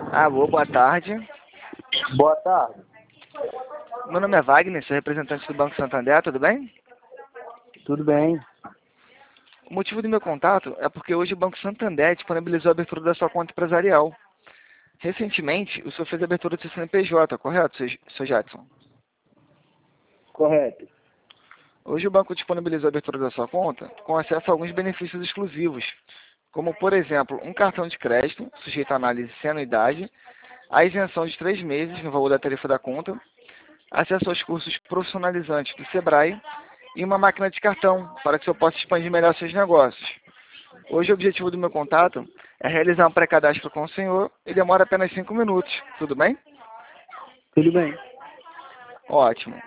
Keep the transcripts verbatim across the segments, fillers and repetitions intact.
Alô, boa tarde. Boa tarde. Meu nome é Wagner, sou representante do Banco Santander, tudo bem? Tudo bem? O motivo do meu contato é porque hoje o Banco Santander disponibilizou a abertura da sua conta empresarial. Recentemente, o senhor fez a abertura do seu C N P J, correto, senhor Jadson? Correto. Hoje o banco disponibilizou a abertura da sua conta com acesso a alguns benefícios exclusivos, como, por exemplo, um cartão de crédito, sujeito à análise sem anuidade, a isenção de três meses no valor da tarifa da conta, acesso aos cursos profissionalizantes do Sebrae e uma máquina de cartão para que o senhor possa expandir melhor seus negócios. Hoje o objetivo do meu contato é realizar um pré-cadastro com o senhor e demora apenas cinco minutos, tudo bem? Tudo bem. Ótimo.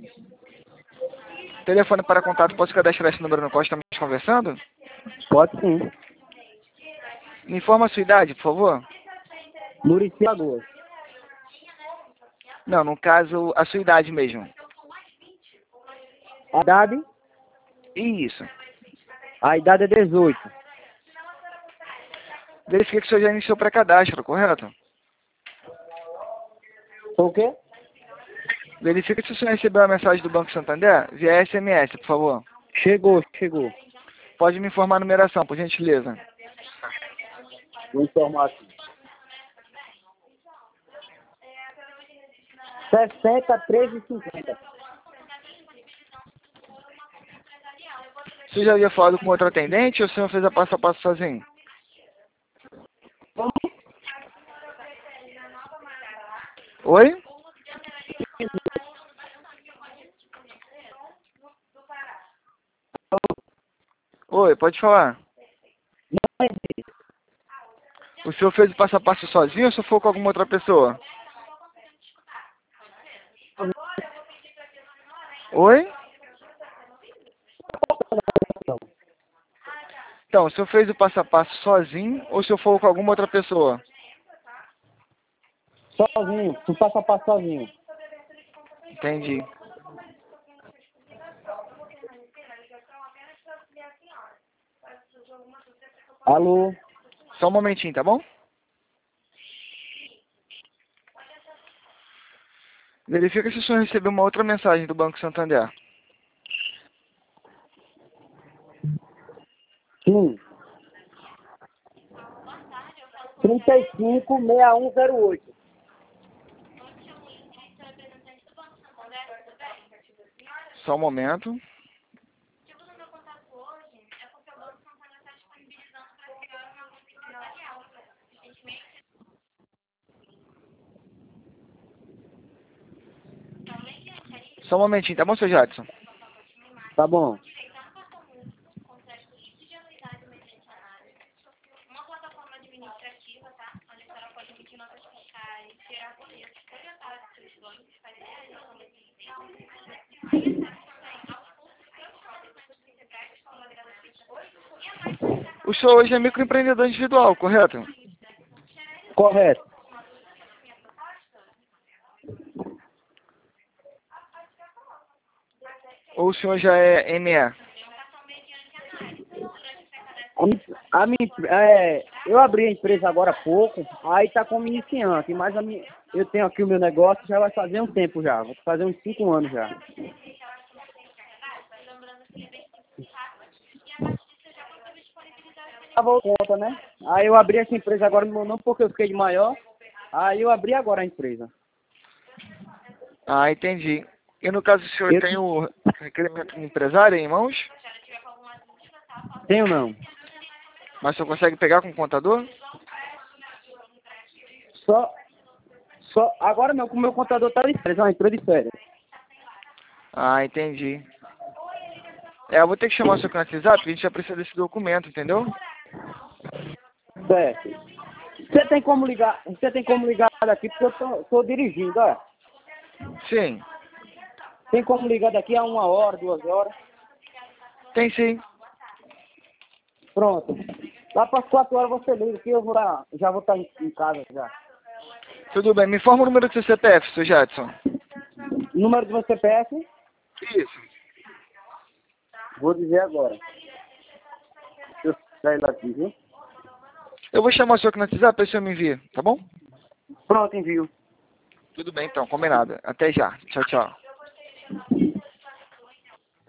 Telefone para contato, posso cadastrar esse número no qual estamos conversando? Pode sim. Me informa a sua idade, por favor. Muricy Lagoas. Não, no caso, a sua idade mesmo. A idade? Isso. A idade é dezoito. Verifique que o senhor já iniciou o pré-cadastro, correto? O quê? Verifique se o senhor recebeu a mensagem do Banco Santander via S M S, por favor. Chegou, chegou. Pode me informar a numeração, por gentileza. Vou informar aqui. sessenta, treze, cinquenta. O senhor já havia falado com outro atendente ou o senhor fez a passo a passo sozinho? Oi? Oi, pode falar. O senhor fez o passo a passo sozinho ou o senhor foi com alguma outra pessoa? Oi? Então, o senhor fez o passo a passo sozinho ou o senhor foi com alguma outra pessoa? Sozinho. Tu passa a passo sozinho. Entendi. Alô? Só um momentinho, tá bom? Verifica se o senhor recebeu uma outra mensagem do Banco Santander. Sim. trinta e cinco, sessenta e um, zero oito. Só um momento. Só um momentinho, tá bom, senhor Jadson? Tá bom. O senhor hoje é microempreendedor individual, correto? Correto. Ou o senhor já é M E? A mi- a minha, é, eu abri a empresa agora há pouco, aí tá como iniciante, mas a minha, eu tenho aqui o meu negócio, já vai fazer um tempo já, vai fazer uns cinco anos já. Tava conta, né? Aí eu abri essa empresa agora no meu nome porque eu fiquei de maior, aí eu abri agora a empresa. Ah, entendi. E no caso, o senhor Eu tem o requerimento do empresário em mãos? tenho não. Mas o senhor consegue pegar com o contador? Só, só, agora não, como o meu contador tá de férias, é uma empresa de férias. Ah, entendi. É, eu vou ter que chamar o senhor no WhatsApp, porque a gente já precisa desse documento, entendeu? Certo. Você tem como ligar, você tem como ligar daqui porque eu tô, tô dirigindo, ó. Sim. Tem como ligar daqui a uma hora, duas horas? Tem sim. Pronto. Lá para as quatro horas você liga, que eu vou lá, já vou estar em, em casa já. Tudo bem. Me informa o número do seu C P F, senhor Jadson. Número do meu C P F? Isso. Vou dizer agora. Deixa eu sair daqui, viu? Eu vou chamar o senhor aqui no WhatsApp, aí o senhor me envia, tá bom? Pronto, envio. Tudo bem, então, combinado. Até já. Tchau, tchau.